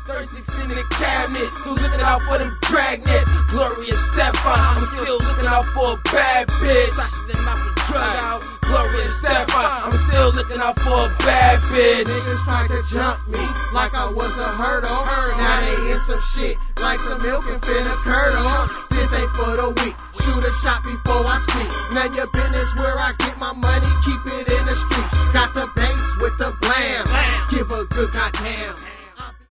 36 in the cabinet, still looking out for them dragnets. Gloria Estefan, I'm still looking out for a bad bitch. Gloria Estefan, I'm still looking out for a bad bitch. Niggas tried to jump me like I was a hurdle. Now they in some shit like some milk and finna curdle. This ain't for the weak. Shoot a shot before I speak. None your business where I get my money. Keep it in the streets. Got the bass with the blam. Give a good goddamn.